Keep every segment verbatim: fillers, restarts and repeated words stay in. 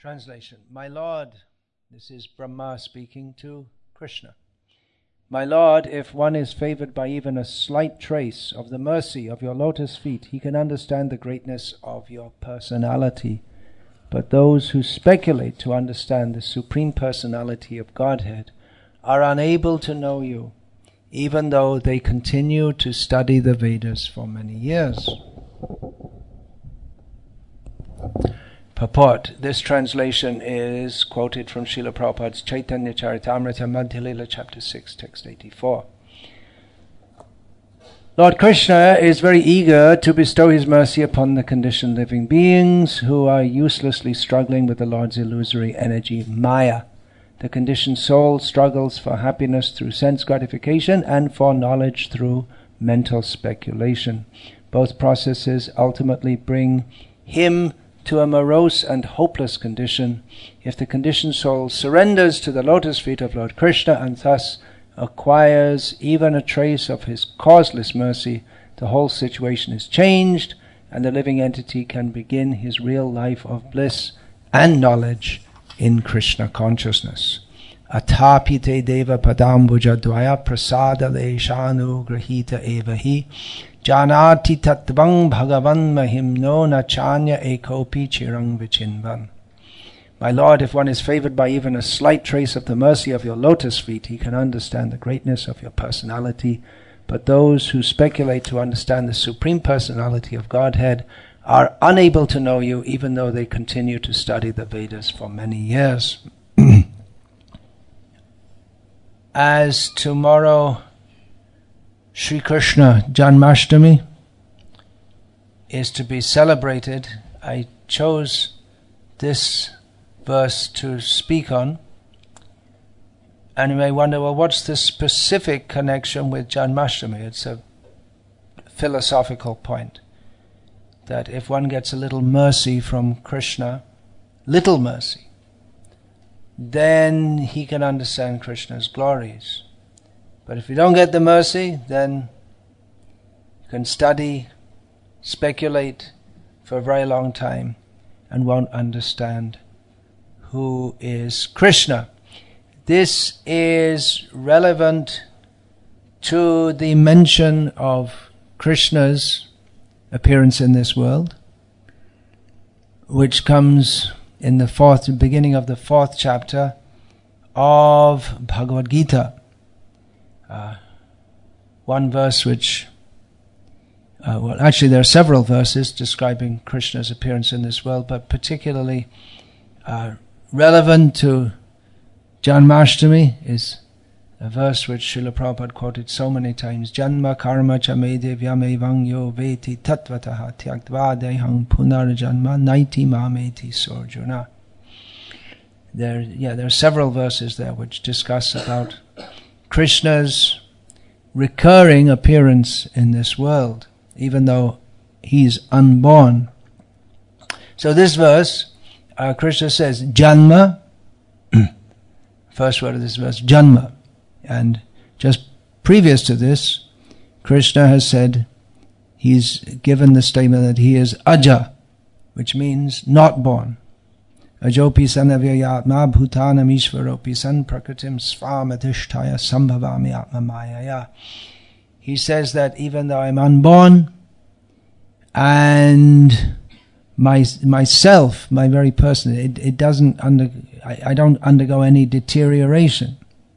Translation. My Lord, this is Brahma speaking to Krishna. My Lord, if one is favored by even a slight trace of the mercy of your lotus feet, he can understand the greatness of your personality. But those who speculate to understand the Supreme Personality of Godhead are unable to know you, even though they continue to study the Vedas for many years. Purport. This translation is quoted from Srila Prabhupada's Chaitanya Charitamrita Madhya Lila, chapter six, text eighty-four. Lord Krishna is very eager to bestow his mercy upon the conditioned living beings who are uselessly struggling with the Lord's illusory energy, Maya. The conditioned soul struggles for happiness through sense gratification and for knowledge through mental speculation. Both processes ultimately bring him to a morose and hopeless condition. If the conditioned soul surrenders to the lotus feet of Lord Krishna and thus acquires even a trace of his causeless mercy, the whole situation is changed and the living entity can begin his real life of bliss and knowledge in Krishna consciousness. Atapite deva padambuja dvaya prasada leshanu grahita evahi janati tatvang bhagavan mahimno nachanya ekopi chirang vichinvan. My Lord, if one is favored by even a slight trace of the mercy of your lotus feet, he can understand the greatness of your personality. But those who speculate to understand the Supreme Personality of Godhead are unable to know you, even though they continue to study the Vedas for many years. As tomorrow Sri Krishna Janmashtami is to be celebrated, I chose this verse to speak on. And you may wonder, well, what's the specific connection with Janmashtami? It's a philosophical point that if one gets a little mercy from Krishna, little mercy, then he can understand Krishna's glories. But if you don't get the mercy, then you can study, speculate for a very long time and won't understand who is Krishna. This is relevant to the mention of Krishna's appearance in this world, which comes in the fourth, beginning of the fourth chapter of Bhagavad Gita. Uh, one verse which, uh, well actually there are several verses describing Krishna's appearance in this world, but particularly uh, relevant to Janmashtami is a verse which Srila Prabhupada quoted so many times. Janma karma cha me devyam evang yo veti tatvataha tyaktva dehang punarjanma naiti mameti sorjuna. There, yeah, there are several verses there which discuss about Krishna's recurring appearance in this world, even though he's unborn. So this verse, uh, Krishna says, Janma, first word of this verse, Janma. And just previous to this, Krishna has said, he's given the statement that he is Aja, which means not born. Ajopi sanavyayatma bhutanam ishvaropi san prakritim svamatishtaya sambhavami atma mayaya. He says that even though I'm unborn, and my myself, my very person, it, it doesn't under, I, I don't undergo any deterioration.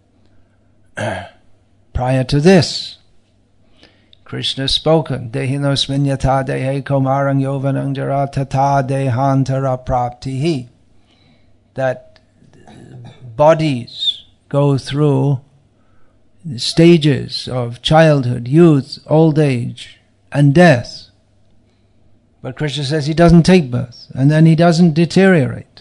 Prior to this, Krishna spoken, Dehinosmin yata dehe komarang yovanang jara tata dehantara praptihi, that bodies go through stages of childhood, youth, old age, and death. But Krishna says he doesn't take birth, and then he doesn't deteriorate.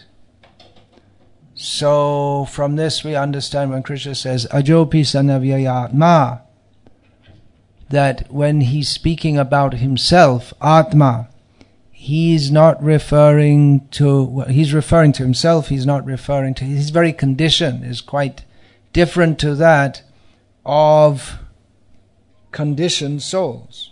So from this we understand when Krishna says Ajopi sanavyayatma, that when he's speaking about himself, Atma, he's not referring to, well, he's referring to himself, he's not referring to, his very condition is quite different to that of conditioned souls.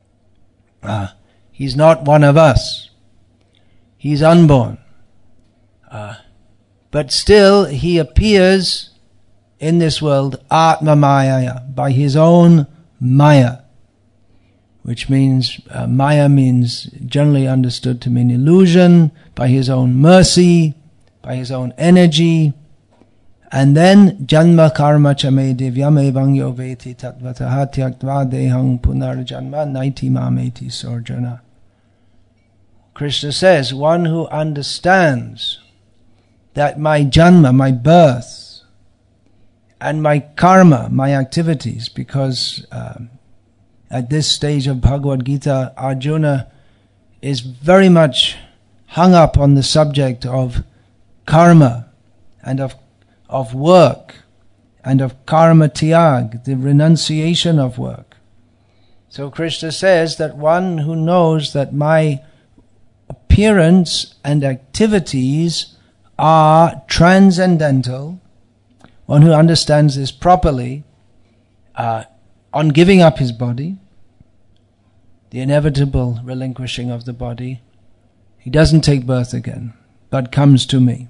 Uh, he's not one of us. He's unborn. Uh, but still, he appears in this world Atma Maya, by his own Maya, which means, uh, Maya means generally understood to mean illusion, by his own mercy, by his own energy. And then, Janma karma chame divyam evang yo veti tatvataha tyaktva dehang punarjanma naiti mameti sorjana. Krishna says, one who understands that my janma, my birth, and my karma, my activities, because um, at this stage of Bhagavad Gita, Arjuna is very much hung up on the subject of karma and of of work and of karma tyag, the renunciation of work. So Krishna says that one who knows that my appearance and activities are transcendental, one who understands this properly, uh, on giving up his body, the inevitable relinquishing of the body, he doesn't take birth again, but comes to me.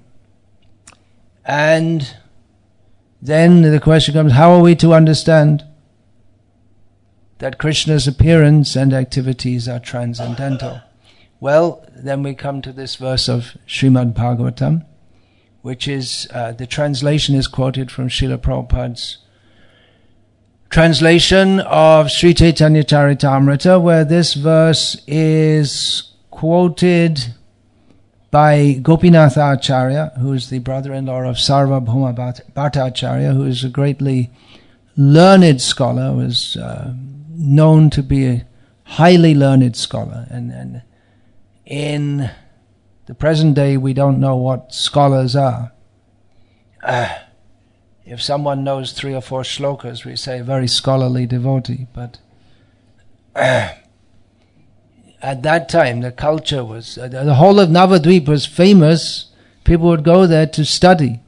And then the question comes, how are we to understand that Krishna's appearance and activities are transcendental? Well, then we come to this verse of Srimad Bhagavatam, which is, uh, the translation is quoted from Srila Prabhupada's translation of Sri Chaitanya Charitamrita, where this verse is quoted by Gopinath Acharya, who is the brother-in-law of Sarvabhauma Bhattacharya, who is a greatly learned scholar, was uh, known to be a highly learned scholar. And, and in the present day, we don't know what scholars are. Uh, if someone knows three or four shlokas, we say very scholarly devotee. But uh, at that time, the culture was, uh, the whole of Navadvip was famous. People would go there to study,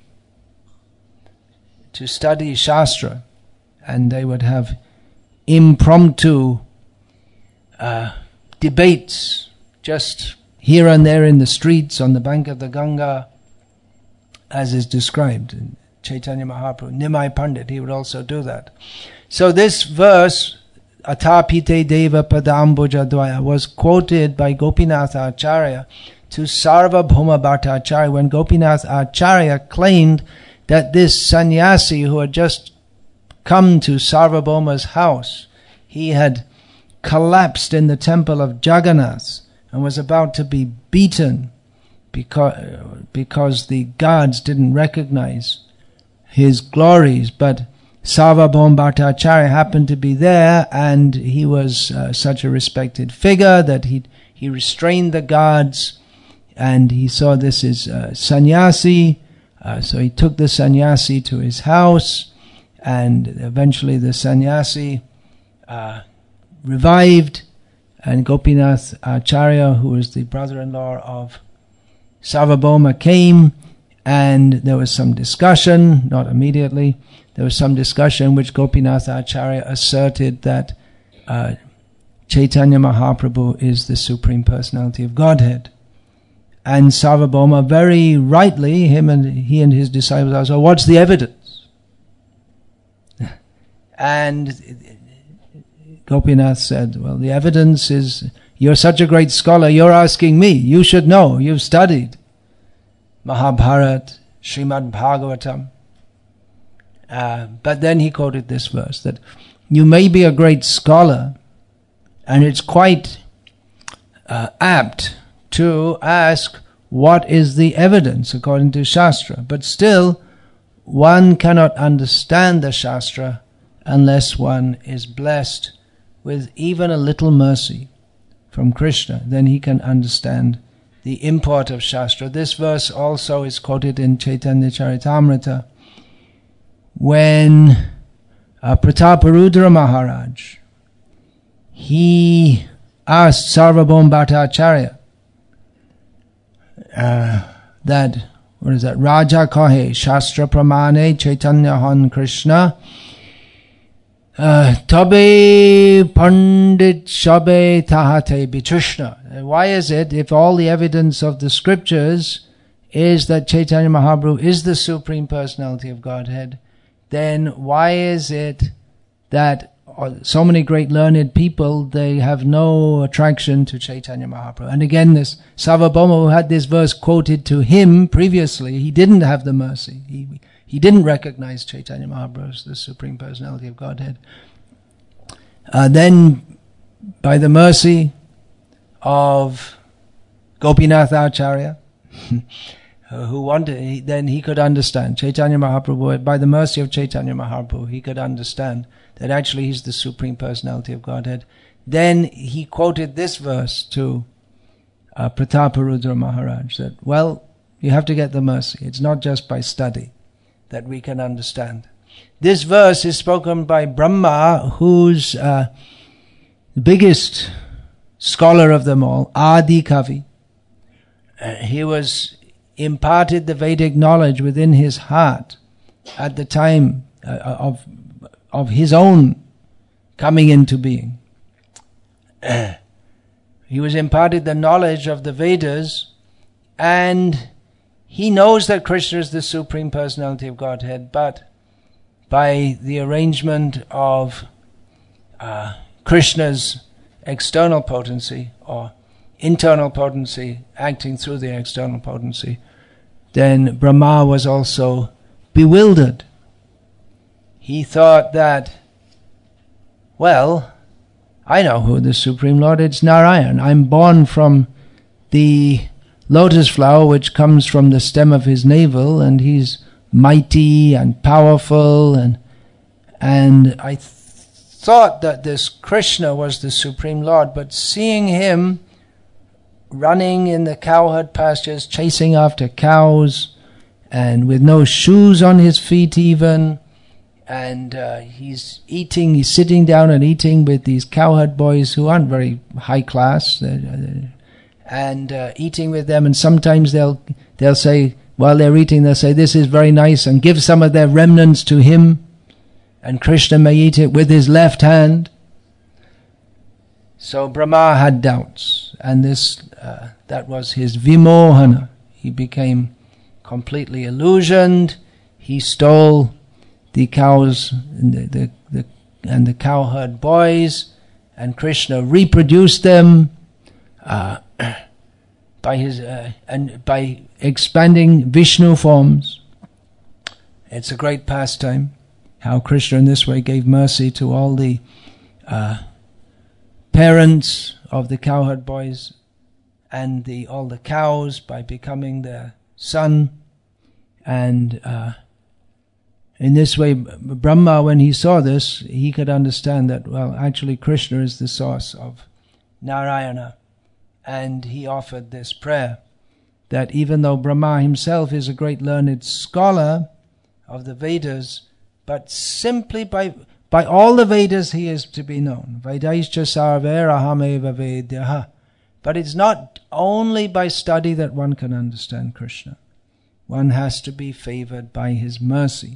to study Shastra. And they would have impromptu uh, debates, just here and there in the streets, on the bank of the Ganga, as is described in Chaitanya Mahaprabhu. Nimai Pandit, he would also do that. So this verse, Atapite Deva Padambuja Dvaya, was quoted by Gopinath Acharya to Sarvabhauma Bhattacharya when Gopinath Acharya claimed that this sannyasi who had just come to Sarvabhauma's house, he had collapsed in the temple of Jagannath and was about to be beaten because, because the gods didn't recognize his glories. But Sarvabhauma Bhattacharya happened to be there, and he was uh, such a respected figure that he he restrained the gods, and he saw this as uh, sannyasi, uh, so he took the sannyasi to his house, and eventually the sannyasi uh, revived, and Gopinath Acharya, who was the brother-in-law of Sarvabhauma, came, and there was some discussion, not immediately, there was some discussion in which Gopinath Acharya asserted that uh, Chaitanya Mahaprabhu is the Supreme Personality of Godhead. And Sarvabhauma very rightly, him and he and his disciples asked, well, what's the evidence? And Gopinath said, well, the evidence is, you're such a great scholar, you're asking me, you should know, you've studied Mahabharata, Srimad Bhagavatam. Uh, but then he quoted this verse, that you may be a great scholar, and it's quite uh, apt to ask, what is the evidence according to Shastra? But still, one cannot understand the Shastra unless one is blessed with even a little mercy from Krishna. Then he can understand the import of Shastra. This verse also is quoted in Chaitanya Charitamrita, when uh, Prataparudra Maharaj, he asked Sarvabhauma Bhattacharya uh, that, what is that, Raja kahe Shastra pramane Chaitanya han Krishna uh, tabe pandit shabe tahate bitrishna. Why is it, if all the evidence of the scriptures is that Chaitanya Mahaprabhu is the Supreme Personality of Godhead, then why is it that so many great learned people, they have no attraction to Chaitanya Mahaprabhu? And again, this Sarvabhauma, who had this verse quoted to him previously, he didn't have the mercy. He, he didn't recognize Chaitanya Mahaprabhu as the Supreme Personality of Godhead. Uh, then, by the mercy of Gopinath Acharya, who wanted, he, then he could understand. Chaitanya Mahaprabhu, by the mercy of Chaitanya Mahaprabhu, he could understand that actually he's the Supreme Personality of Godhead. Then he quoted this verse to uh, Prataparudra Maharaj, that, well, you have to get the mercy. It's not just by study that we can understand. This verse is spoken by Brahma, who's uh, the biggest scholar of them all, Adi Kavi. Uh, he was imparted the Vedic knowledge within his heart at the time uh, of of his own coming into being. Uh, he was imparted the knowledge of the Vedas, and he knows that Krishna is the Supreme Personality of Godhead, but by the arrangement of uh, Krishna's external potency, or internal potency acting through the external potency, then Brahma was also bewildered. He thought that, well, I know who the Supreme Lord is, it's Narayan. I'm born from the lotus flower which comes from the stem of his navel, and he's mighty and powerful, and and I th- thought that this Krishna was the Supreme Lord, but seeing him running in the cowherd pastures, chasing after cows, and with no shoes on his feet even, and uh, he's eating, he's sitting down and eating with these cowherd boys who aren't very high class, and uh, eating with them, and sometimes they'll they'll say, while they're eating, they'll say, this is very nice, and give some of their remnants to him, and Krishna may eat it with his left hand. So Brahma had doubts, and this uh, that was his vimohana. He became completely illusioned. He stole the cows and the, the, the, and the cowherd boys, and Krishna reproduced them uh, by his uh, and by expanding Vishnu forms. It's a great pastime how Krishna in this way gave mercy to all the uh, parents of the cowherd boys and the all the cows by becoming their son. And uh, in this way, Brahma, when he saw this, he could understand that, well, actually Krishna is the source of Narayana. And he offered this prayer, that even though Brahma himself is a great learned scholar of the Vedas, but simply by by all the Vedas he is to be known. Vedaischa sarver ahameva vedyaha. But it's not only by study that one can understand Krishna. One has to be favored by his mercy.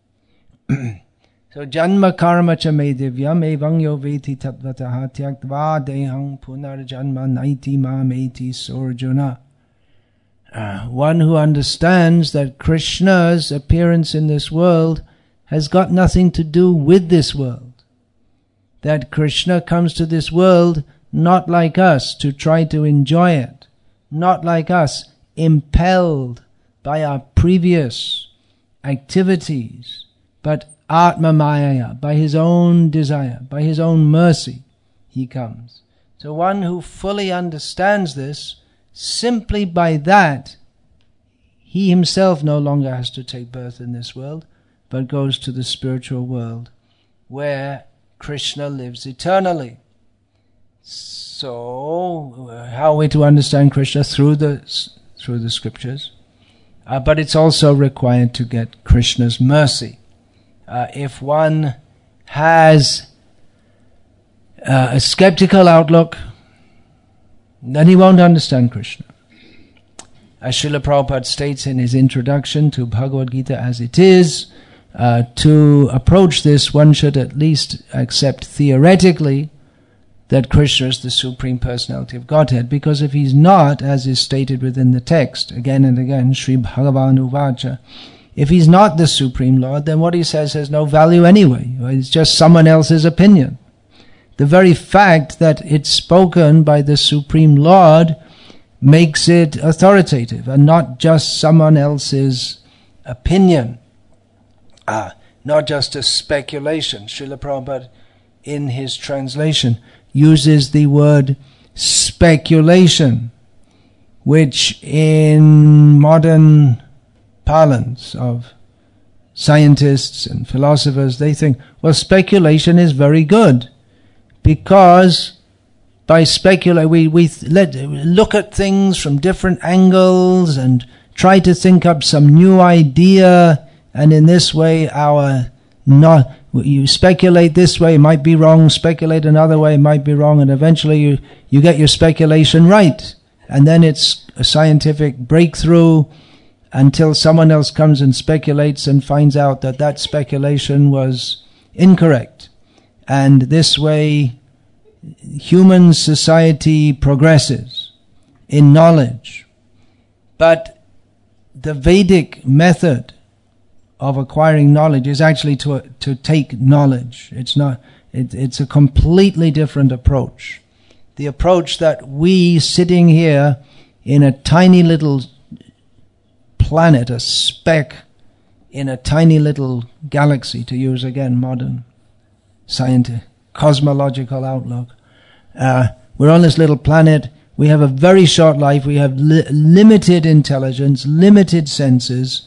So janma karma cha me divyam evang yo veti tatvataha tyaktva dehang punar janma naiti ma meti sorjuna. Uh, one who understands that Krishna's appearance in this world has got nothing to do with this world. That Krishna comes to this world not like us to try to enjoy it, not like us impelled by our previous activities, but Atma Maya, by his own desire, by his own mercy, he comes. So one who fully understands this, simply by that, he himself no longer has to take birth in this world, but goes to the spiritual world, where Krishna lives eternally. So, how are we to understand Krishna? Through the through the scriptures. Uh, but it's also required to get Krishna's mercy. Uh, if one has uh, a skeptical outlook, then he won't understand Krishna. As Srila Prabhupada states in his introduction to Bhagavad Gita as it is, uh, to approach this, one should at least accept theoretically that Krishna is the Supreme Personality of Godhead. Because if he's not, as is stated within the text, again and again, Sri Bhagavan Uvacha, if he's not the Supreme Lord, then what he says has no value anyway. It's just someone else's opinion. The very fact that it's spoken by the Supreme Lord makes it authoritative and not just someone else's opinion, ah, not just a speculation. Srila Prabhupada, in his translation, uses the word speculation, which in modern parlance of scientists and philosophers, they think, well, speculation is very good, because by speculate we, we let, look at things from different angles and try to think up some new idea, and in this way our not you speculate this way, it might be wrong, speculate another way, it might be wrong, and eventually you, you get your speculation right. And then it's a scientific breakthrough until someone else comes and speculates and finds out that that speculation was incorrect. And this way human society progresses in knowledge. But the Vedic method of acquiring knowledge is actually to to take knowledge. It's not. It, it's a completely different approach. The approach that we, sitting here in a tiny little planet, a speck in a tiny little galaxy, to use again modern scientific cosmological outlook. Uh, we're on this little planet. We have a very short life. We have li- limited intelligence, limited senses,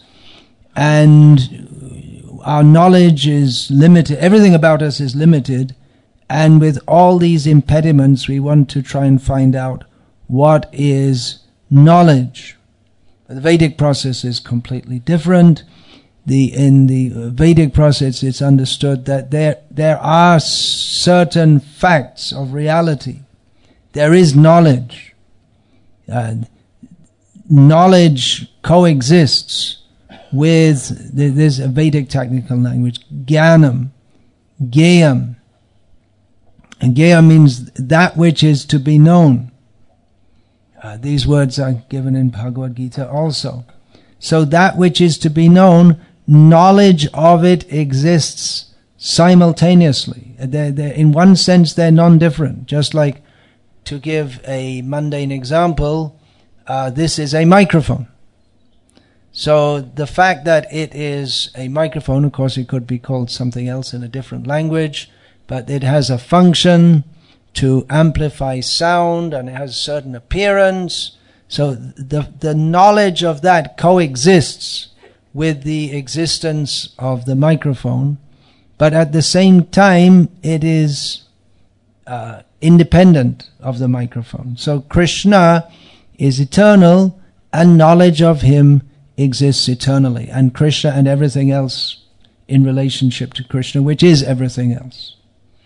and our knowledge is limited. Everything about us is limited. And with all these impediments, we want to try and find out what is knowledge. The Vedic process is completely different. The, in the Vedic process, it's understood that there, there are certain facts of reality. There is knowledge. Uh, knowledge coexists with, there's a Vedic technical language, jnanam, geyam. And geyam means that which is to be known. Uh, these words are given in Bhagavad Gita also. So that which is to be known, knowledge of it exists simultaneously. They're, they're, in one sense, they're non-different. Just like, to give a mundane example, uh, this is a microphone. So the fact that it is a microphone, of course it could be called something else in a different language, but it has a function to amplify sound, and it has a certain appearance. So the the knowledge of that coexists with the existence of the microphone, but at the same time it is uh, independent of the microphone. So Krishna is eternal, and knowledge of him exists eternally, and Krishna and everything else in relationship to Krishna, which is everything else.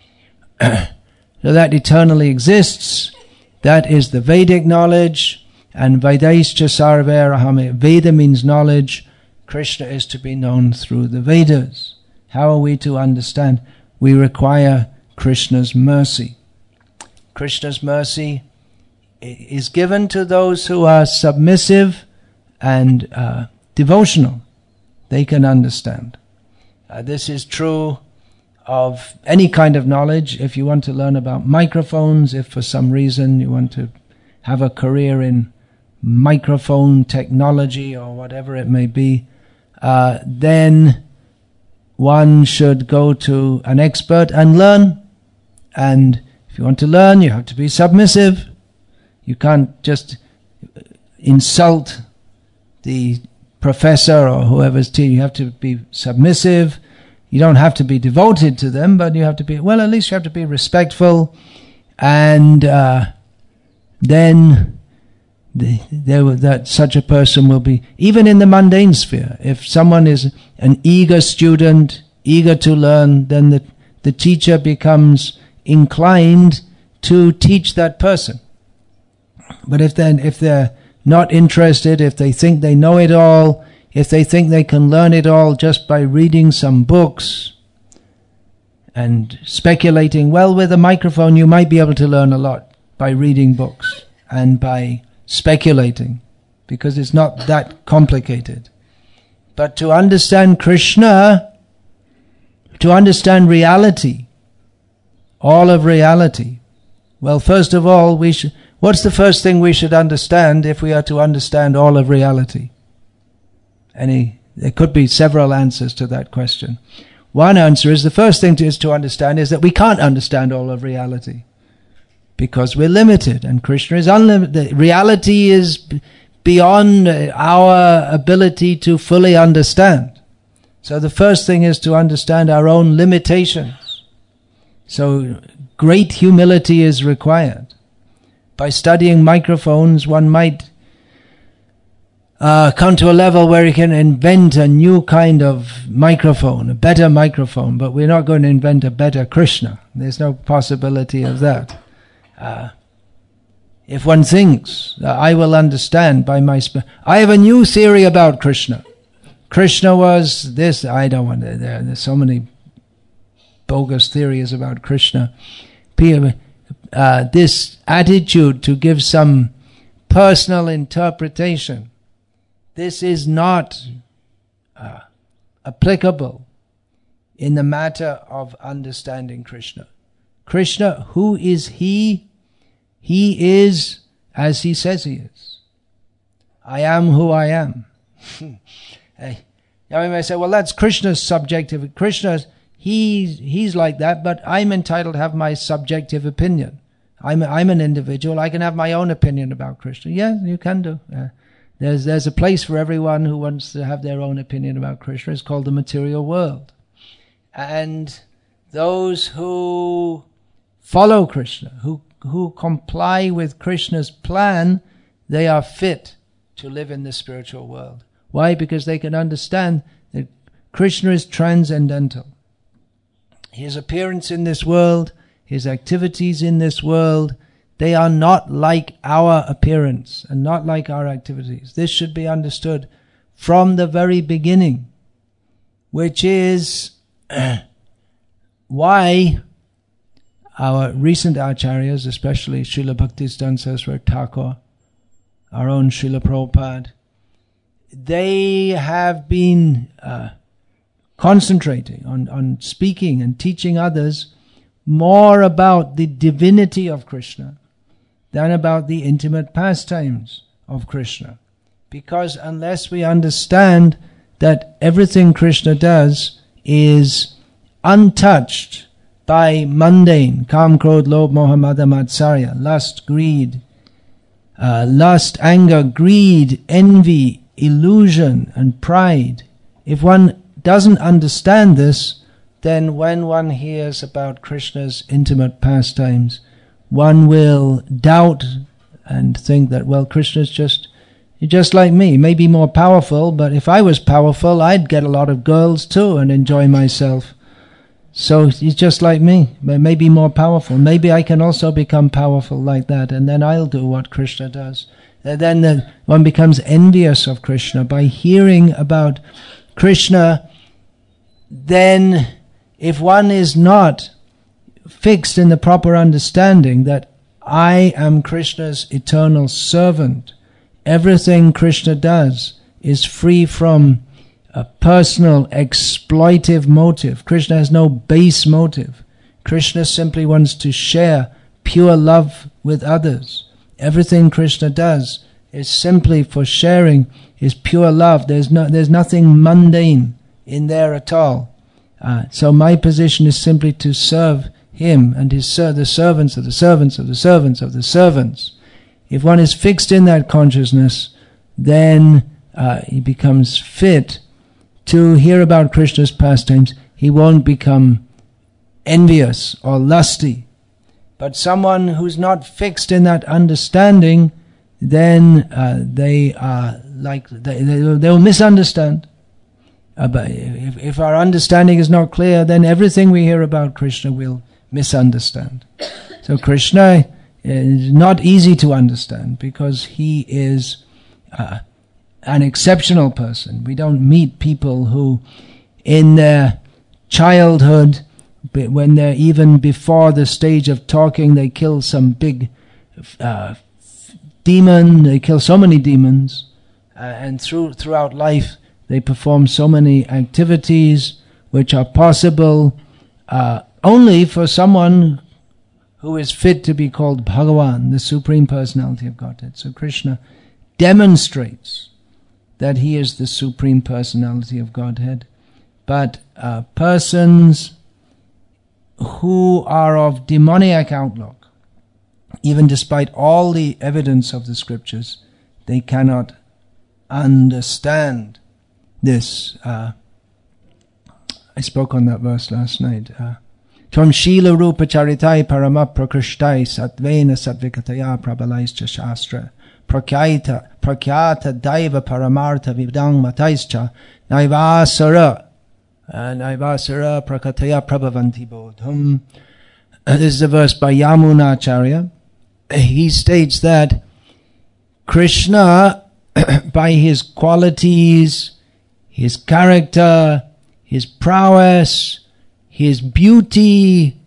So that eternally exists. That is the Vedic knowledge. And Vedaischa sarvarahame. Veda means knowledge. Krishna is to be known through the Vedas. How are we to understand? We require Krishna's mercy. Krishna's mercy is given to those who are submissive and uh, devotional. They can understand. Uh, this is true of any kind of knowledge. If you want to learn about microphones, if for some reason you want to have a career in microphone technology or whatever it may be, uh, then one should go to an expert and learn. And if you want to learn, you have to be submissive. You can't just insult the professor or whoever's teaching. You have to be submissive. You don't have to be devoted to them, but you have to be, well, at least you have to be respectful. And uh, then the, there that such a person will be, even in the mundane sphere, if someone is an eager student, eager to learn, then the, the teacher becomes inclined to teach that person. But if then if they're not interested, if they think they know it all, if they think they can learn it all just by reading some books, and speculating. Well, with a microphone you might be able to learn a lot by reading books and by speculating, because it's not that complicated. But to understand Krishna, to understand reality, all of reality, well, first of all, we should, what's the first thing we should understand if we are to understand all of reality? Any, there could be several answers to that question. One answer is, the first thing to, is to understand is that we can't understand all of reality, because we're limited and Krishna is unlimited. Reality is b- beyond our ability to fully understand. So the first thing is to understand our own limitations. So great humility is required. By studying microphones, one might uh, come to a level where you can invent a new kind of microphone, a better microphone, but we're not going to invent a better Krishna. There's no possibility of that. Uh, if one thinks that I will understand by my... Sp- I have a new theory about Krishna. Krishna was this, I don't want to, there, there's so many bogus theories about Krishna. Uh, this attitude to give some personal interpretation, this is not uh, applicable in the matter of understanding Krishna. Krishna, who is He? He is as He says He is. I am who I am. Hey, now we may say, well, that's Krishna's subjective. Krishna, he's, he's like that, but I'm entitled to have my subjective opinion. I'm, I'm an individual. I can have my own opinion about Krishna. Yeah, you can do. Uh, there's, there's a place for everyone who wants to have their own opinion about Krishna. It's called the material world. And those who follow Krishna, who, who comply with Krishna's plan, they are fit to live in the spiritual world. Why? Because they can understand that Krishna is transcendental. His appearance in this world, His activities in this world, they are not like our appearance and not like our activities. This should be understood from the very beginning, which is why our recent acharyas, especially Srila Bhaktisiddhanta Saraswati Thakur, our own Srila Prabhupada, they have been uh, concentrating on, on speaking and teaching others more about the divinity of Krishna than about the intimate pastimes of Krishna. Because unless we understand that everything Krishna does is untouched by mundane, kam, krodh, lobh, moha, mada, matsarya, lust, greed, uh, lust, anger, greed, envy, illusion and pride. If one doesn't understand this, then when one hears about Krishna's intimate pastimes, one will doubt and think that, well, Krishna's just just like me, maybe more powerful, but if I was powerful, I'd get a lot of girls too and enjoy myself. So he's just like me, maybe more powerful. Maybe I can also become powerful like that, and then I'll do what Krishna does. And then the, one becomes envious of Krishna by hearing about Krishna. Then if one is not fixed in the proper understanding that I am Krishna's eternal servant, everything Krishna does is free from a personal exploitive motive. Krishna has no base motive. Krishna simply wants to share pure love with others. Everything Krishna does is simply for sharing his pure love. There's no, there's nothing mundane in there at all. Uh, so my position is simply to serve him and his the servants of the servants of the servants of the servants. If one is fixed in that consciousness, then uh, he becomes fit to hear about Krishna's pastimes. He won't become envious or lusty. But someone who's not fixed in that understanding, then uh, they are like they they will misunderstand. Uh, but if, if our understanding is not clear, then everything we hear about Krishna will misunderstand. So Krishna is not easy to understand because he is uh, an exceptional person. We don't meet people who, in their childhood, when they're even before the stage of talking, they kill some big uh, demon, they kill so many demons, uh, and through throughout life they perform so many activities which are possible uh, only for someone who is fit to be called Bhagavan, the Supreme Personality of Godhead. So Krishna demonstrates that he is the Supreme Personality of Godhead. But uh, persons who are of demoniac outlook, even despite all the evidence of the scriptures, they cannot understand this. Uh, I spoke on that verse last night. Uh, Tvam Shila Rupa Charitai Parama Prakrishtai Satvena Satvikataya Prabalaischa Shastra Prakyaita Prakyata Daiva Paramartha Vidang Mataischa Naivasara Naivasara Prakataya Prabhavanti Bodham. This is a verse by Yamunacharya. He states that Krishna, by his qualities, his character, his prowess, his beauty,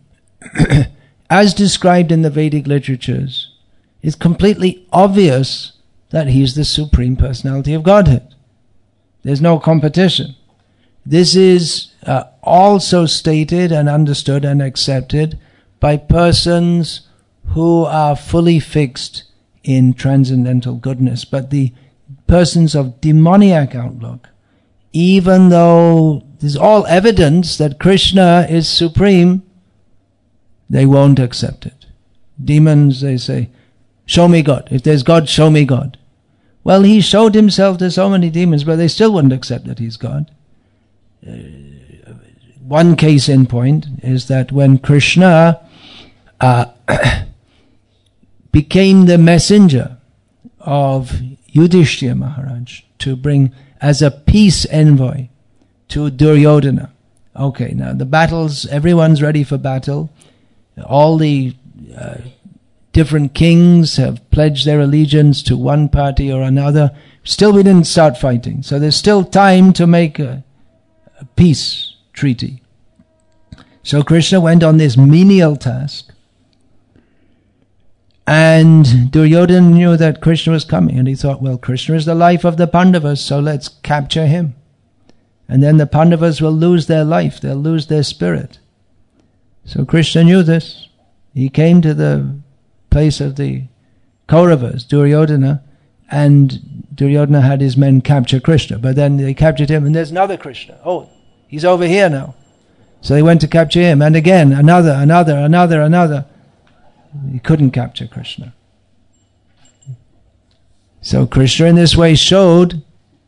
as described in the Vedic literatures, is completely obvious that he is the Supreme Personality of Godhead. There's no competition. This is uh, also stated and understood and accepted by persons who are fully fixed in transcendental goodness. But the persons of demoniac outlook, even though there's all evidence that Krishna is supreme, they won't accept it. Demons, they say, show me God. If there's God, show me God. Well, he showed himself to so many demons, but they still wouldn't accept that he's God. Uh, one case in point is that when Krishna uh, became the messenger of Yudhishthira Maharaj to bring as a peace envoy to Duryodhana. Okay, now the battles, everyone's ready for battle. All the uh, different kings have pledged their allegiance to one party or another. Still we didn't start fighting. So there's still time to make a, a peace treaty. So Krishna went on this menial task. And Duryodhana knew that Krishna was coming, and he thought, well, Krishna is the life of the Pandavas, so let's capture him. And then the Pandavas will lose their life, they'll lose their spirit. So Krishna knew this. He came to the place of the Kauravas, Duryodhana, and Duryodhana had his men capture Krishna. But then they captured him, and there's another Krishna. Oh, he's over here now. So they went to capture him, and again, another, another, another, another. He couldn't capture Krishna. So Krishna in this way showed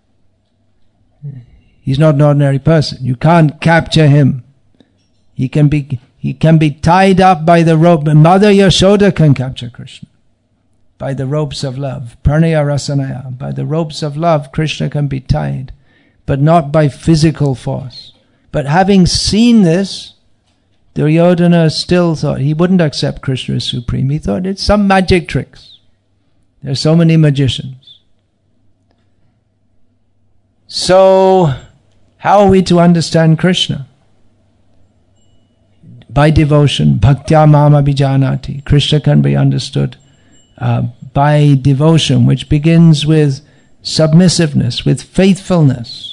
he's not an ordinary person. You can't capture him. He can be he can be tied up by the rope. Mother Yashoda can capture Krishna by the ropes of love. Pranaya Rasanaya. By the ropes of love, Krishna can be tied, but not by physical force. But having seen this, Duryodhana still thought he wouldn't accept Krishna as supreme. He thought it's some magic tricks. There are so many magicians. So, how are we to understand Krishna? By devotion, bhaktya mama bijanati. Krishna can be understood uh, by devotion, which begins with submissiveness, with faithfulness.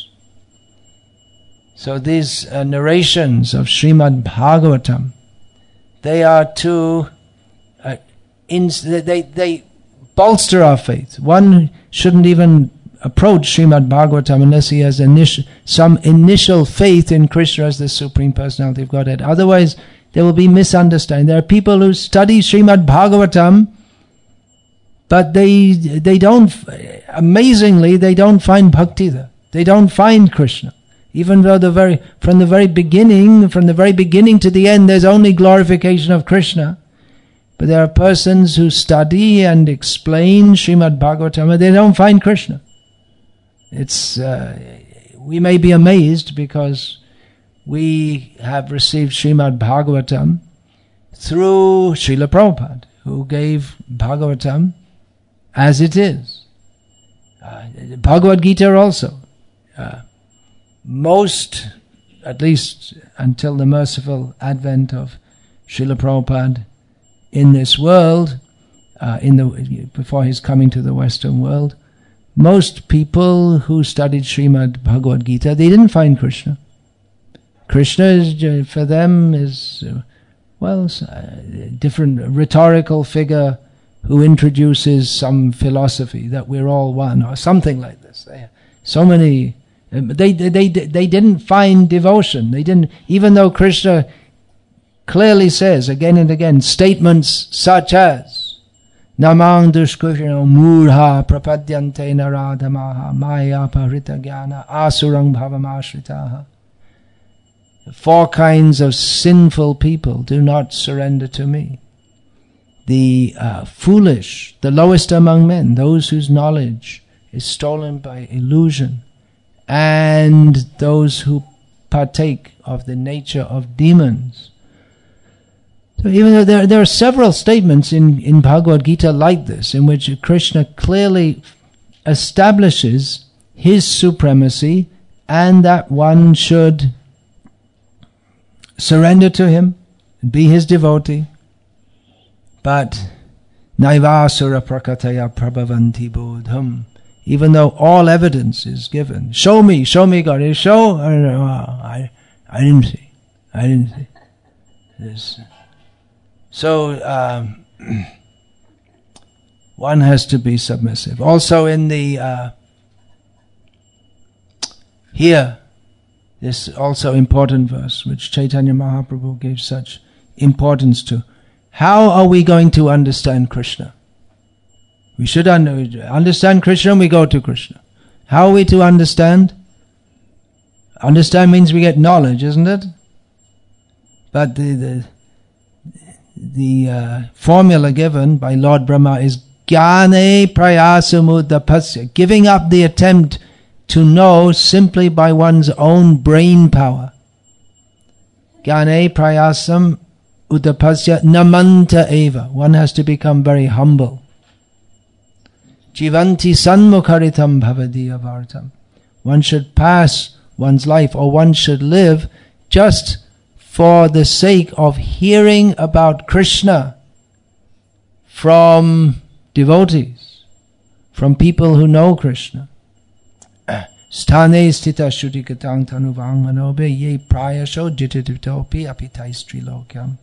So these uh, narrations of Srimad Bhagavatam, they are to, uh, in, they, they bolster our faith. One shouldn't even approach Srimad Bhagavatam unless he has initi- some initial faith in Krishna as the Supreme Personality of Godhead. Otherwise, there will be misunderstanding. There are people who study Srimad Bhagavatam, but they they don't, amazingly, they don't find bhakti there. They don't find Krishna. Even though the very from the very beginning, from the very beginning to the end, there's only glorification of Krishna. But there are persons who study and explain Srimad Bhagavatam, and they don't find Krishna. It's uh, we may be amazed because we have received Srimad Bhagavatam through Srila Prabhupada, who gave Bhagavatam as it is. Uh, Bhagavad Gita also. Uh, Most at least until the merciful advent of Srila Prabhupada in this world, uh, in the before his coming to the Western world, most people who studied Srimad Bhagavad Gita, they didn't find Krishna. Krishna is, for them is, well, a different rhetorical figure who introduces some philosophy that we're all one, or something like this. They, so many, they, they, they, they didn't find devotion. They didn't, even though Krishna clearly says again and again statements such as Namang dushkushino murha prapadyante naradamaha maya parita jnana asurang bhavamashritaha. Four kinds of sinful people do not surrender to me. The uh, foolish, the lowest among men, those whose knowledge is stolen by illusion, and those who partake of the nature of demons. So even though there, there are several statements in, in Bhagavad Gita like this, in which Krishna clearly establishes his supremacy and that one should surrender to him, be his devotee. But naivasura prakataya prabhavanti bodham, even though all evidence is given, show me, show me God, show, I, I didn't see, I didn't see this. So um, one has to be submissive. Also in the uh, here, this also important verse which Chaitanya Mahaprabhu gave such importance to. How are we going to understand Krishna? We should un- understand Krishna and we go to Krishna. How are we to understand? Understand means we get knowledge, isn't it? But the the, the uh, formula given by Lord Brahma is Jnane prayasamudapasya, giving up the attempt to know simply by one's own brain power. Jnane prayasam udapasya namanta eva. One has to become very humble. Jivanti sanmukharitam bhavadiya vartam. One should pass one's life, or one should live just for the sake of hearing about Krishna from devotees, from people who know Krishna. Sthane stita shudikatang tanuvang manobe ye prayasho jitititopi apitaistri lokyam.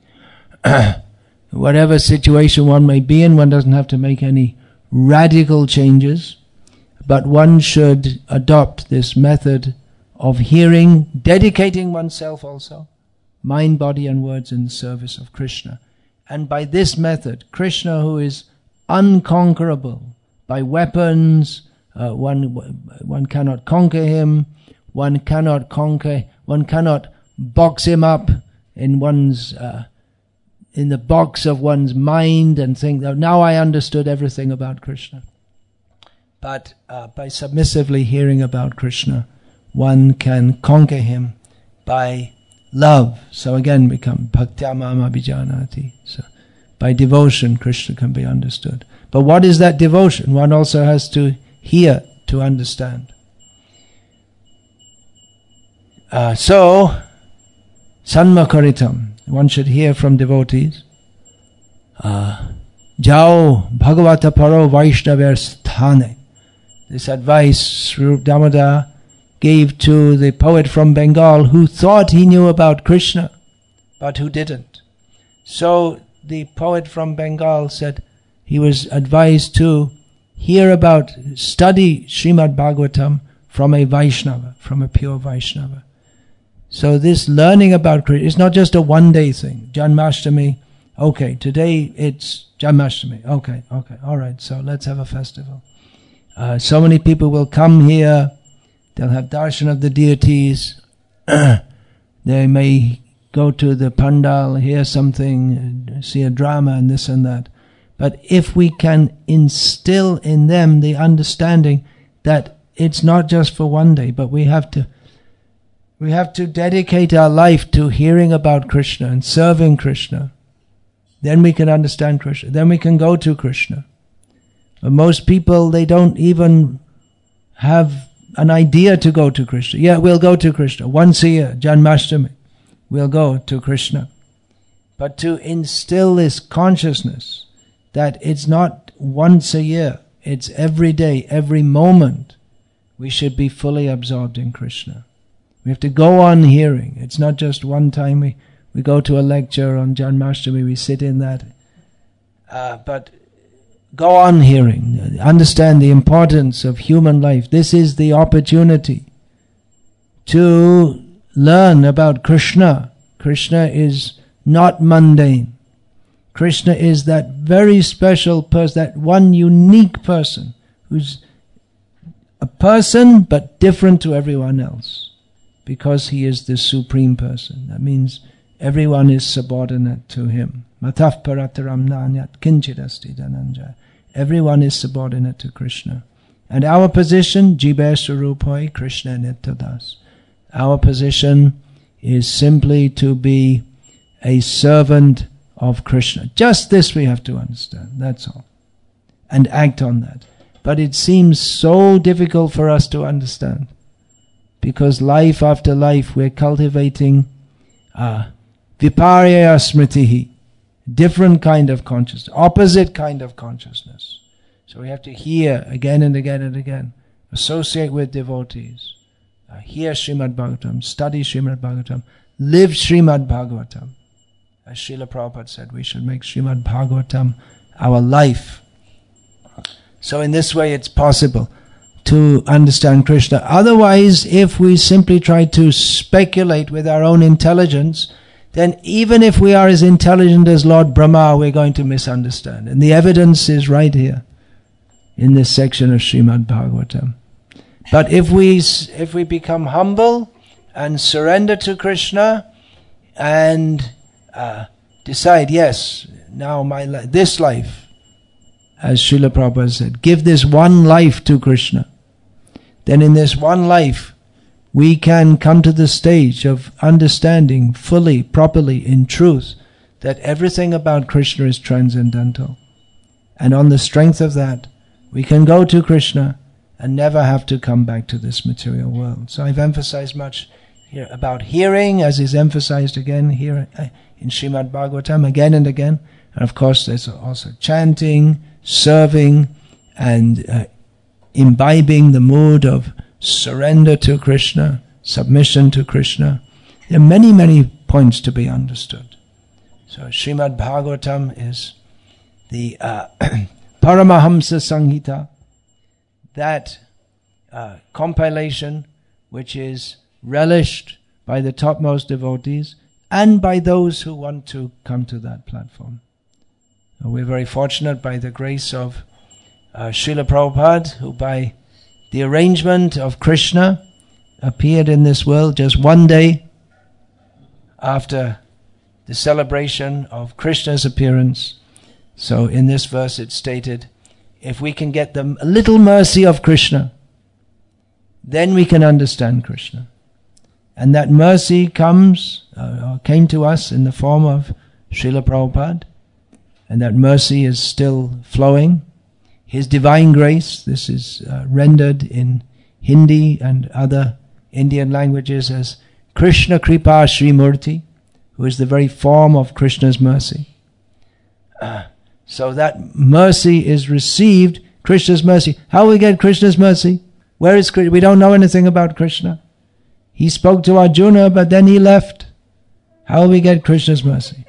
Whatever situation one may be in, one doesn't have to make any radical changes, but one should adopt this method of hearing, dedicating oneself also, mind, body and words in the service of Krishna. And by this method, Krishna, who is unconquerable by weapons, uh, one one cannot conquer him, one cannot conquer, one cannot box him up in one's uh, in the box of one's mind and think that now I understood everything about Krishna. But uh, by submissively hearing about Krishna, one can conquer him by love. So again become bhaktyamam abhijanati. So by devotion Krishna can be understood. But what is that devotion? One also has to hear to understand. Uh, so, sanmakaritam. One should hear from devotees. Uh, Jao bhagavata paro vaishnaver sthane. This advice Sri Damodar gave to the poet from Bengal who thought he knew about Krishna, but who didn't. So the poet from Bengal said he was advised to hear about, study Srimad Bhagavatam from a Vaishnava, from a pure Vaishnava. So this learning about Krishna is not just a one-day thing. Janmashtami, okay, today it's Janmashtami, okay, okay, all right, so let's have a festival. Uh, so many people will come here, they'll have darshan of the deities, they may go to the pandal, hear something, see a drama and this and that. But if we can instill in them the understanding that it's not just for one day, but we have to we have to dedicate our life to hearing about Krishna and serving Krishna, then we can understand Krishna, then we can go to Krishna. But most people, they don't even have an idea to go to Krishna. Yeah, we'll go to Krishna. Once a year, Janmashtami, we'll go to Krishna. But to instill this consciousness that it's not once a year, it's every day, every moment, we should be fully absorbed in Krishna. We have to go on hearing. It's not just one time we, we go to a lecture on Janmashtami, we sit in that. Uh, but go on hearing. Understand the importance of human life. This is the opportunity to learn about Krishna. Krishna is not mundane. Krishna is that very special person, that one unique person who's a person but different to everyone else because he is the supreme person. That means everyone is subordinate to him. Mataf parataram nanyat kinchidasti dhananjaya. Everyone is subordinate to Krishna. And our position, jibe surupoi Krishna nityadas. Our position is simply to be a servant of Krishna. Just this we have to understand, that's all. And act on that. But it seems so difficult for us to understand. Because life after life we're cultivating uh, viparya smritihi, different kind of consciousness, opposite kind of consciousness. So we have to hear again and again and again, associate with devotees, uh, hear Srimad Bhagavatam, study Srimad Bhagavatam, live Srimad Bhagavatam. As Srila Prabhupada said, we should make Srimad Bhagavatam our life. So in this way it's possible to understand Krishna. Otherwise, if we simply try to speculate with our own intelligence, then even if we are as intelligent as Lord Brahma, we're going to misunderstand. And the evidence is right here in this section of Srimad Bhagavatam. But if we if we become humble and surrender to Krishna and uh, decide, yes, now my li- this life, as Srila Prabhupada said, give this one life to Krishna, then in this one life we can come to the stage of understanding fully, properly, in truth, that everything about Krishna is transcendental. And on the strength of that, we can go to Krishna and never have to come back to this material world. So I've emphasized much here about hearing, as is emphasized again here in Srimad Bhagavatam again and again. And of course there's also chanting, serving, and uh, imbibing the mood of surrender to Krishna, submission to Krishna. There are many, many points to be understood. So Srimad Bhagavatam is the uh, Paramahamsa Samhita, that uh, compilation which is relished by the topmost devotees and by those who want to come to that platform. We're very fortunate by the grace of uh, Srila Prabhupada, who by the arrangement of Krishna appeared in this world just one day after the celebration of Krishna's appearance. So in this verse it's stated, if we can get the little mercy of Krishna, then we can understand Krishna. And that mercy comes, uh, or came to us in the form of Srila Prabhupada, and that mercy is still flowing. His divine grace, this is uh, rendered in Hindi and other Indian languages as Krishna Kripa Srimurti, who is the very form of Krishna's mercy. Uh, so that mercy is received, Krishna's mercy. How we get Krishna's mercy? Where is Krishna? We don't know anything about Krishna. He spoke to Arjuna, but then he left. How will we get Krishna's mercy?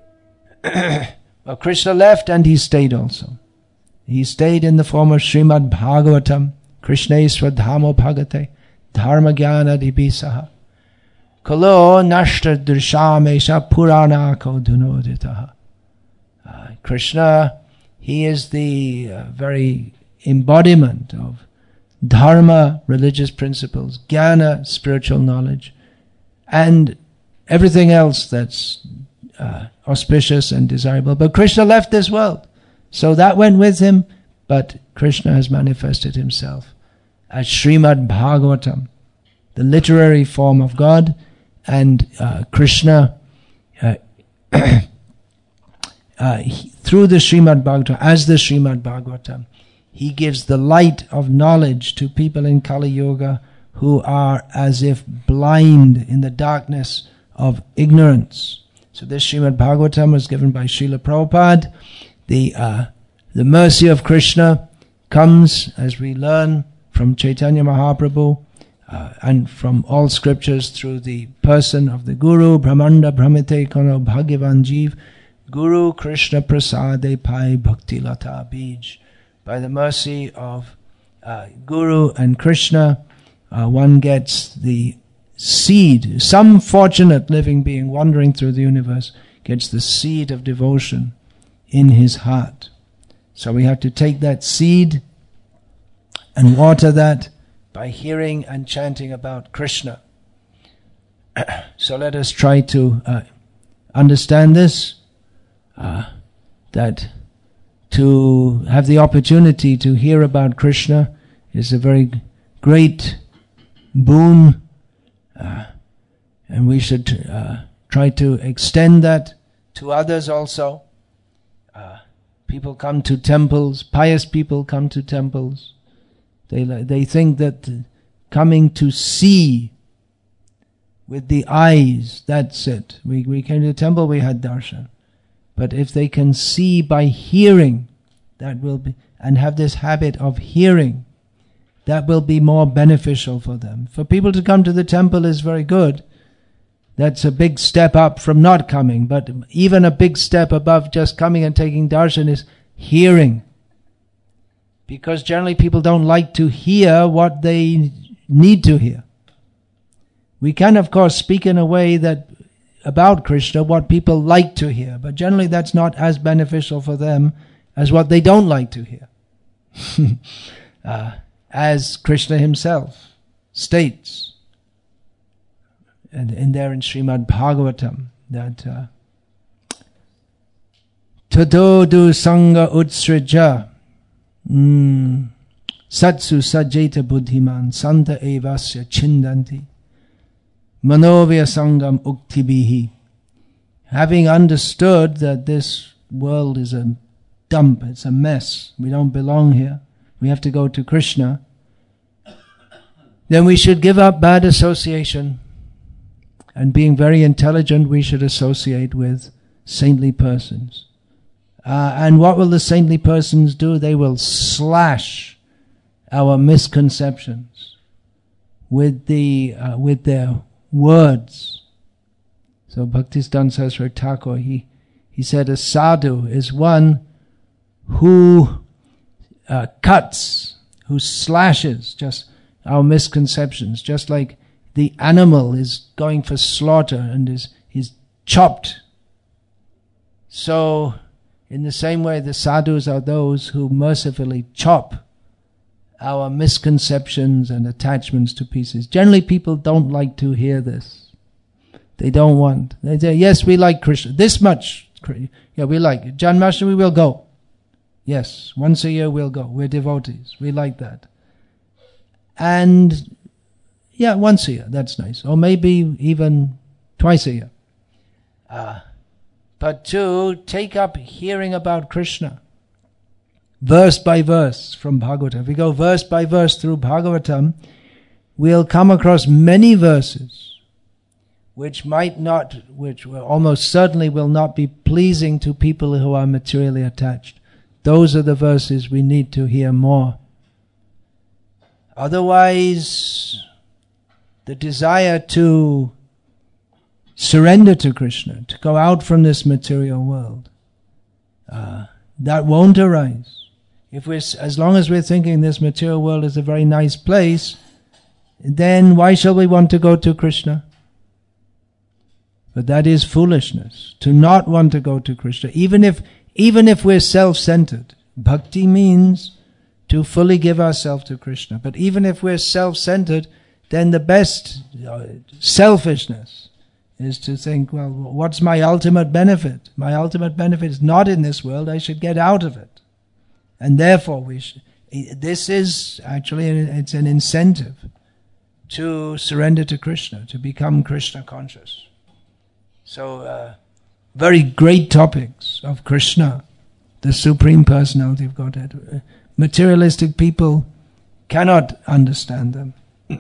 Well, Krishna left and he stayed also. He stayed in the form of Srimad Bhagavatam, Krishneshwar Dhamo Bhagate, Dharma Jnana Dibisaha, Kalo Nashta Drishamesha Puranako Dunoditaha. Uh, Krishna, he is the uh, very embodiment of dharma, religious principles, jnana, spiritual knowledge, and everything else that's uh, auspicious and desirable. But Krishna left this world, so that went with him, but Krishna has manifested himself as Srimad Bhagavatam, the literary form of God, and uh, Krishna uh, uh, he, through the Srimad Bhagavatam, as the Srimad Bhagavatam, He gives the light of knowledge to people in Kali Yuga who are as if blind in the darkness of ignorance. So this Srimad Bhagavatam was given by Srila Prabhupada. The, uh, the mercy of Krishna comes, as we learn from Chaitanya Mahaprabhu, uh, and from all scriptures through the person of the Guru, Brahmanda Brahmite Kono Bhagavan Jeev, Guru Krishna Prasade Pai Bhakti Lata Bij. By the mercy of uh, Guru and Krishna, uh, one gets the seed. Some fortunate living being wandering through the universe gets the seed of devotion in his heart. So we have to take that seed and water that by hearing and chanting about Krishna. So let us try to uh, understand this, uh, that to have the opportunity to hear about Krishna is a very great boon, uh, and we should uh, try to extend that to others also. Uh, people come to temples, pious people come to temples. They they think that coming to see with the eyes, that's it. We we came to the temple, we had darshan. But if they can see by hearing, that will be, and have this habit of hearing, that will be more beneficial for them. For people to come to the temple is very good. That's a big step up from not coming. But even a big step above just coming and taking darshan is hearing. Because generally people don't like to hear what they need to hear. We can of course speak in a way that about Krishna what people like to hear, but generally that's not as beneficial for them as what they don't like to hear. uh, as Krishna himself states, and in there in Srimad Bhagavatam, that uh, Tadodu Sangha Utsrija Mm. Satsu sajeta buddhiman santa evasya chindanti manovya sangam uktibihi. Having understood that this world is a dump, it's a mess, we don't belong here, we have to go to Krishna, then we should give up bad association, and being very intelligent we should associate with saintly persons. Uh, and what will the saintly persons do? They will slash our misconceptions with the uh, with their words. So Bhaktisiddhanta Saraswati Thakur, he he said a sadhu is one who uh, cuts, who slashes just our misconceptions, just like the animal is going for slaughter and is is chopped. So in the same way, the sadhus are those who mercifully chop our misconceptions and attachments to pieces. Generally, people don't like to hear this. They don't want. They say, yes, we like Krishna. This much. Yeah, we like it. Janmashtami, we'll go. Yes, once a year we'll go. We're devotees. We like that. And, yeah, once a year. That's nice. Or maybe even twice a year. Ah. Uh, But to take up hearing about Krishna, verse by verse from Bhagavatam. If we go verse by verse through Bhagavatam, we'll come across many verses which might not, which will almost certainly will not be pleasing to people who are materially attached. Those are the verses we need to hear more. Otherwise, the desire to surrender to Krishna, to go out from this material world, uh, that won't arise. If we're, as long as we're thinking this material world is a very nice place, then why shall we want to go to Krishna? But that is foolishness, to not want to go to Krishna, even if even if we're self-centered. Bhakti means to fully give ourselves to Krishna. But even if we're self-centered, then the best uh, selfishness is to think, well, what's my ultimate benefit? My ultimate benefit is not in this world, I should get out of it. And therefore we should, this is actually, it's an incentive to surrender to Krishna, to become Krishna conscious. So, uh, very great topics of Krishna, the Supreme Personality of Godhead. materialistic people cannot understand them.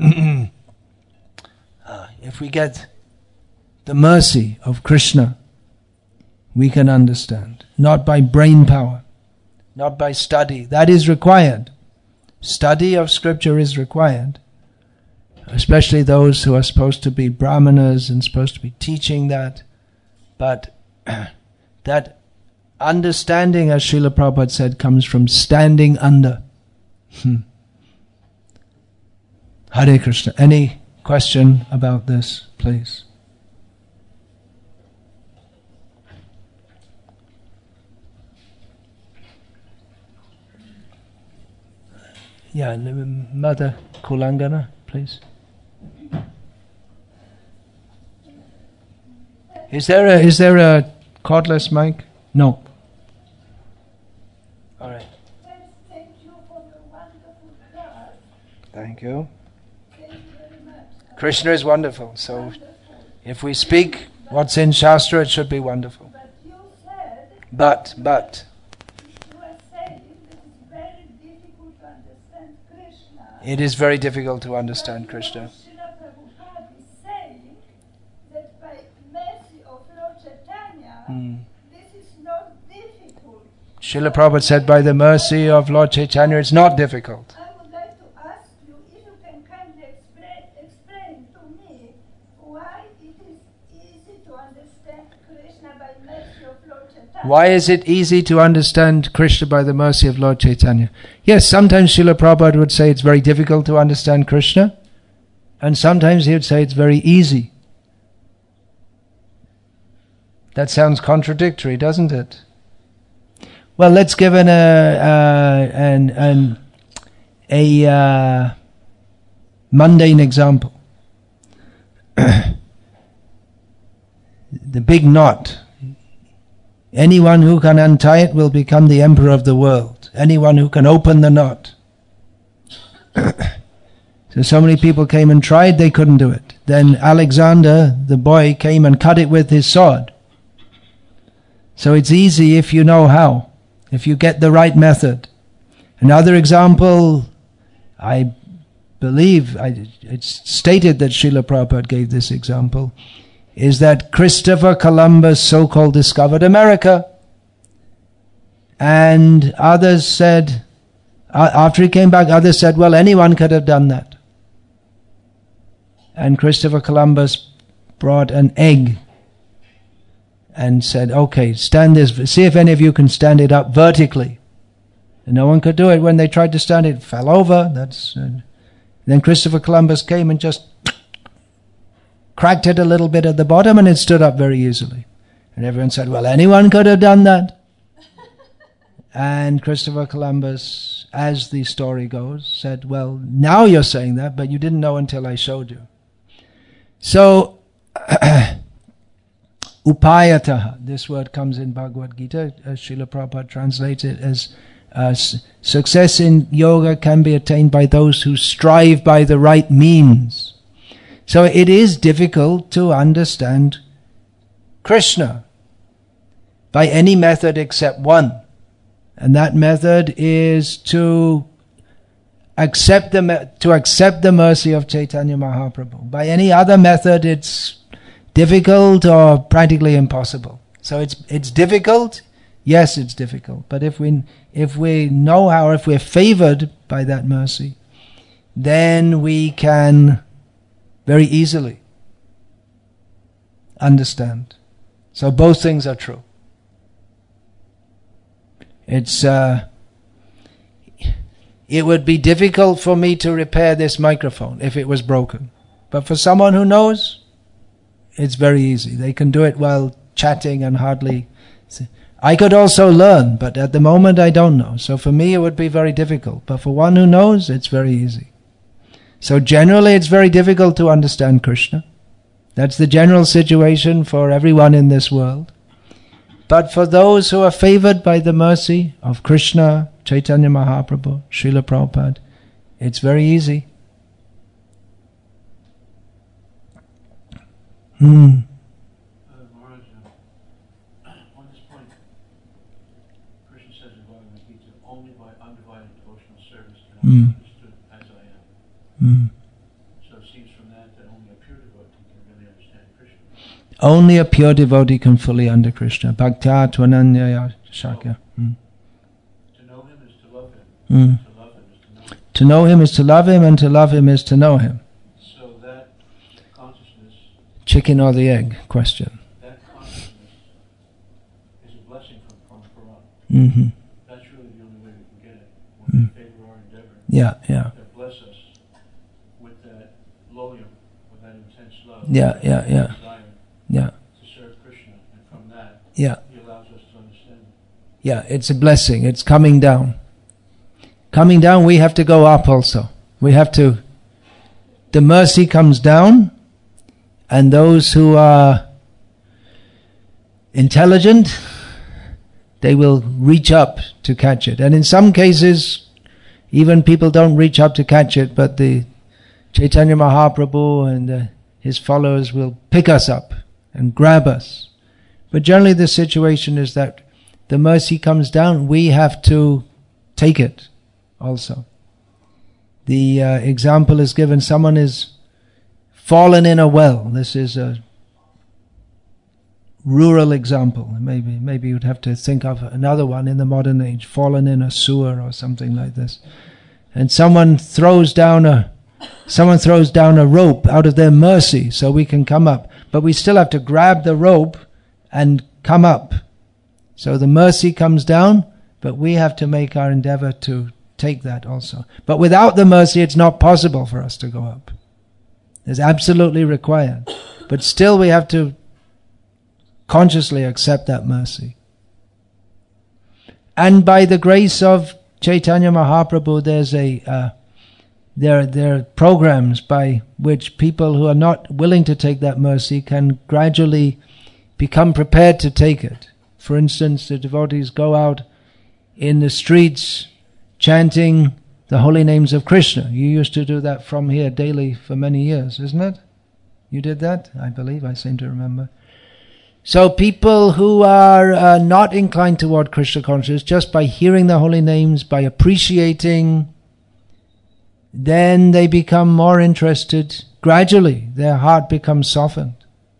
uh, if we get the mercy of Krishna, we can understand. Not by brain power, not by study. That is required. Study of scripture is required. Especially those who are supposed to be brahmanas and supposed to be teaching that. But that understanding, as Srila Prabhupada said, comes from standing under. Hmm. Hare Krishna. Any question about this, please? Yeah, Mother Kulangana, please. Is there a is there a cordless mic? No. All right. Thank you for the wonderful class. Thank you. Thank you very much. Krishna is wonderful. So, Wonderful. if we speak what's in Shastra, it should be wonderful. But you said, But but you were saying that it's very difficult to understand Krishna. it is very difficult to understand Krishna. Srila Prabhupada is saying that by mercy of Lord Chaitanya, Mm. this is not difficult. Srila Prabhupada said, by the mercy of Lord Chaitanya, it's not difficult. I would like to ask you if you can kindly explain, explain to me why it is easy to understand Krishna by mercy of Lord Chaitanya. Why is it easy to understand Krishna by the mercy of Lord Chaitanya? Yes, sometimes Srila Prabhupada would say it's very difficult to understand Krishna, and sometimes he would say it's very easy. That sounds contradictory, doesn't it? Well, let's give an, uh, uh, an, an, a uh, mundane example. The big knot. Anyone who can untie it will become the emperor of the world. Anyone who can open the knot. So, so many people came and tried, they couldn't do it. Then Alexander, the boy, came and cut it with his sword. So it's easy if you know how, if you get the right method. Another example, I believe, I, it's stated that Srila Prabhupada gave this example, is that Christopher Columbus so-called discovered America. And others said, after he came back, others said, well, anyone could have done that. And Christopher Columbus brought an egg and said, okay, stand this, see if any of you can stand it up vertically. And no one could do it. When they tried to stand it, it fell over. That's. Uh, then Christopher Columbus came and just cracked it a little bit at the bottom, and it stood up very easily. And everyone said, well, anyone could have done that. And Christopher Columbus, as the story goes, said, well, now you're saying that, but you didn't know until I showed you. So, upayataha, this word comes in Bhagavad Gita, as Srila Prabhupada translates it as uh, success in yoga can be attained by those who strive by the right means. So it is difficult to understand Krishna by any method except one. And that method is to accept the to accept the mercy of Chaitanya Mahaprabhu. By any other method, it's difficult or practically impossible. So it's it's difficult. Yes, it's difficult. But if we if we know how, if we're favored by that mercy, then we can very easily understand. So both things are true. It's uh, it would be difficult for me to repair this microphone if it was broken. But for someone who knows, it's very easy. They can do it while chatting and hardly. I could also learn, but at the moment I don't know. So for me it would be very difficult. But for one who knows, it's very easy. So generally it's very difficult to understand Krishna. That's the general situation for everyone in this world. But for those who are favored by the mercy of Krishna, Chaitanya Mahaprabhu, Srila Prabhupada, it's very easy. Hmm. Uh, Maharaj, uh, on this point, Krishna says in Bhagavad Gita, only by undivided devotion that that only a pure devotee can really understand Krishna. Only a pure devotee can fully understand Krishna. Bhaktya tvananyaya shakya. Mm. To know him is to love him. Mm. To love him is to know him. To know him is to love him, and to love him is to know him. So that consciousness, Chicken or the egg question. that consciousness is a blessing from Parampara. Mm-hmm. That's really the only way we can get it. When Mm. we favor our endeavor, Yeah, yeah, that bless us with that loyum, with that intense love, Yeah, that yeah, yeah. desire yeah, to serve Krishna, and from that, yeah, he allows us to understand him. yeah. It's a blessing. It's coming down. Coming down, we have to go up also. We have to. The mercy comes down, and those who are intelligent, they will reach up to catch it. And in some cases, even people don't reach up to catch it, but the Chaitanya Mahaprabhu and uh, his followers will pick us up and grab us. But generally the situation is that the mercy comes down, we have to take it also. The uh, example is given, someone is fallen in a well. This is a rural example. Maybe maybe you'd have to think of another one in the modern age, fallen in a sewer or something like this. And someone throws down a someone throws down a rope out of their mercy so we can come up. But we still have to grab the rope and come up. So the mercy comes down, but we have to make our endeavor to take that also. But without the mercy, it's not possible for us to go up. It's absolutely required. But still we have to consciously accept that mercy. And by the grace of Chaitanya Mahaprabhu, there's a uh, there there are programs by which people who are not willing to take that mercy can gradually become prepared to take it. For instance, the devotees go out in the streets chanting the holy names of Krishna. You used to do that from here daily for many years, isn't it? You did that, I believe, I seem to remember. So people who are uh, not inclined toward Krishna consciousness, just by hearing the holy names, by appreciating, then they become more interested. Gradually, their heart becomes softened.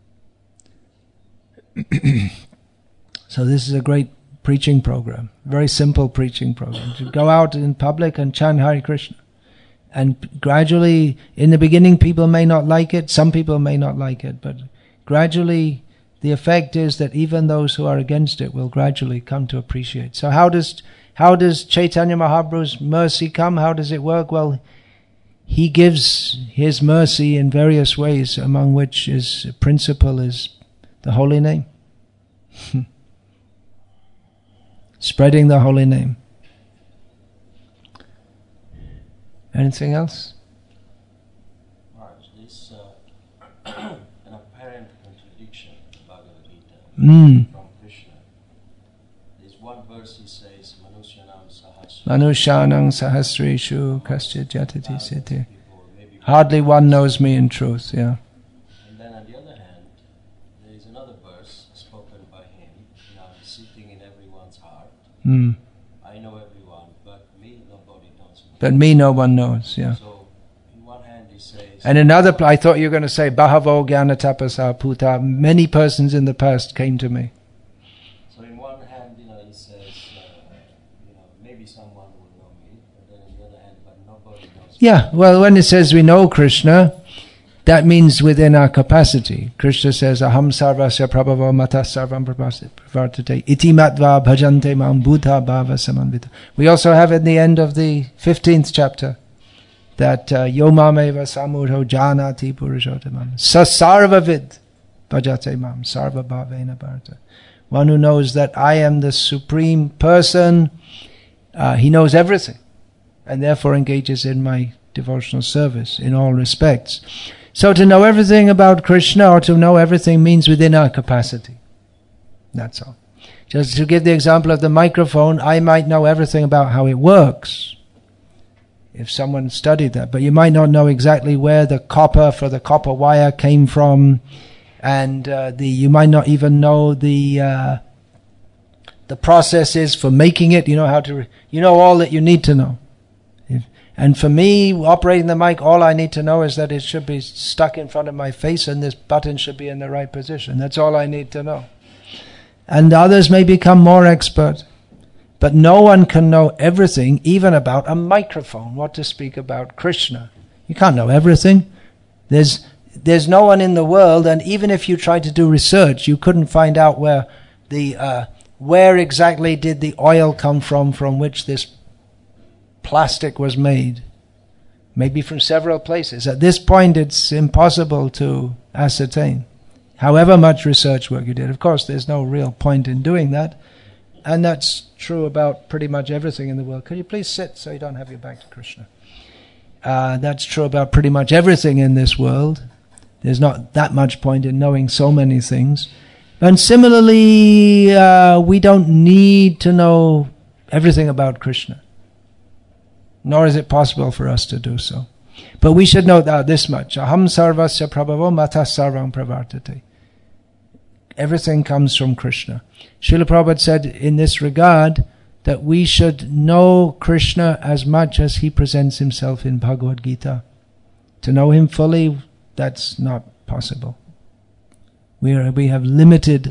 So this is a great preaching program, very simple preaching program. To go out in public and chant Hare Krishna. And gradually, in the beginning people may not like it, some people may not like it, but gradually the effect is that even those who are against it will gradually come to appreciate. So how does how does Chaitanya Mahaprabhu's mercy come? How does it work? Well, he gives his mercy in various ways, among which his principle is the holy name. Spreading the holy name. Anything else? Maharaj, this uh, an apparent contradiction in the Bhagavad Gita Mm. from Krishna. There's one verse he says, Manusyanam Sahasra. Manusyanang sahasreshu kaschit yatati siti. People, maybe Hardly one knows me in truth, yeah. And then on the other hand, there is another verse spoken by him, now sitting in everyone's heart. Mm. I know everyone, but me, nobody knows me. But me no one knows, yeah. So, in one hand he says, And another, pl- I thought you were going to say, Bahavo Jnana Tapasa Puta, many persons in the past came to me. so in one hand, you know, he says, uh, you know, maybe someone will know me, but then on the other hand, but nobody knows me. Yeah, well, when it says we know Krishna, that means within our capacity. Krishna says, Aham sarvasya prabhavo mata sarvam pravartate iti matva bhajante mam buddha bhava samanvita. We also have in the end of the fifteenth chapter that uh, Yomameva samudho janati purushotamam sasarvavid bhajate mam sarva bhavena bharata. One who knows that I am the supreme person, uh, he knows everything, and therefore engages in my devotional service in all respects. So to know everything about Krishna or to know everything means within our capacity. That's all. Just to give the example of the microphone, I might know everything about how it works if someone studied that, but you might not know exactly where the copper for the copper wire came from, and uh, the you might not even know the uh, the processes for making it. You know how to, re- you know all that you need to know. If, And for me, operating the mic, all I need to know is that it should be stuck in front of my face and this button should be in the right position. That's all I need to know. And others may become more expert. But no one can know everything, even about a microphone, what to speak about Krishna. You can't know everything. There's there's no one in the world, and even if you tried to do research, you couldn't find out where the uh, where exactly did the oil come from from which this plastic was made. Maybe from several places. At this point, it's impossible to ascertain. However much research work you did. Of course, there's no real point in doing that. And that's true about pretty much everything in the world. Could you please sit so you don't have your back to Krishna? Uh, that's true about pretty much everything in this world. There's not that much point in knowing so many things. And similarly, uh, we don't need to know everything about Krishna. Nor is it possible for us to do so. But we should know that this much. Aham sarvasya prabhavo matah sarvam pravartate. Everything comes from Krishna. Srila Prabhupada said in this regard that we should know Krishna as much as he presents himself in Bhagavad Gita. To know him fully, that's not possible. We are, we have limited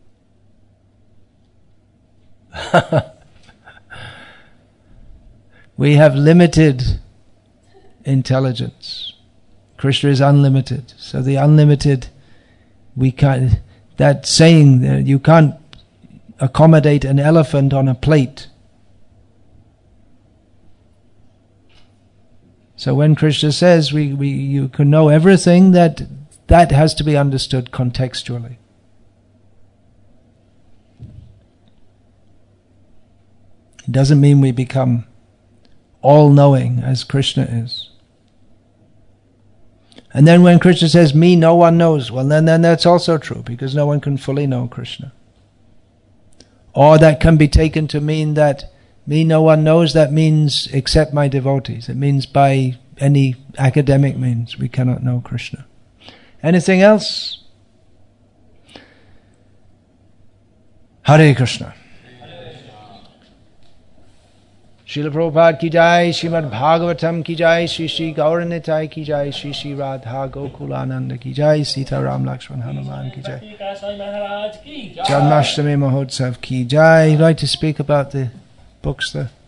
we have limited intelligence. Krishna is unlimited. So the unlimited, we can't, that saying that you can't accommodate an elephant on a plate. So when Krishna says we, we you can know everything, that that has to be understood contextually. It doesn't mean we become all-knowing as Krishna is. And then when Krishna says, me, no one knows, well then, then that's also true, because no one can fully know Krishna. Or that can be taken to mean that me, no one knows, that means except my devotees. It means by any academic means we cannot know Krishna. Anything else? Hare Krishna. Srila Prabhupada ki jai, Srimad Bhagavatam ki jai, Shri Shri Gauranitai ki jai, Shri Shri Radha Gokulananda ki jai, Sita Ram Lakshman Hanuman ki jai, Janmashtami Mahotsav ki jai. You'd like to speak about the books there?